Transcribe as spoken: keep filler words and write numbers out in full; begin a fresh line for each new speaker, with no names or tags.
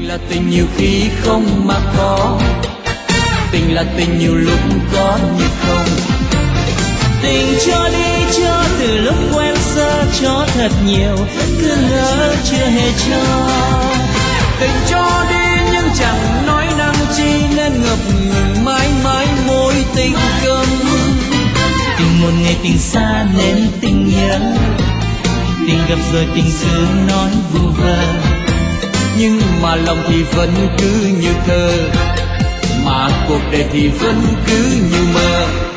Tình là tình nhiều khi không mà có, tình là tình nhiều lúc có như không. Tình cho đi cho từ lúc quen sơ, cho thật nhiều cứ ngỡ chưa hề cho. Tình cho đi nhưng chẳng nói năng chi, nên ngập ngừng mãi mãi mối tình câm. Tình một ngày tình xa nên tình nhớ, tình gặp rồi tình xưa nói vu vơ, nhưng mà lòng thì vẫn cứ như thơ, mà cuộc đời thì vẫn cứ như mơ.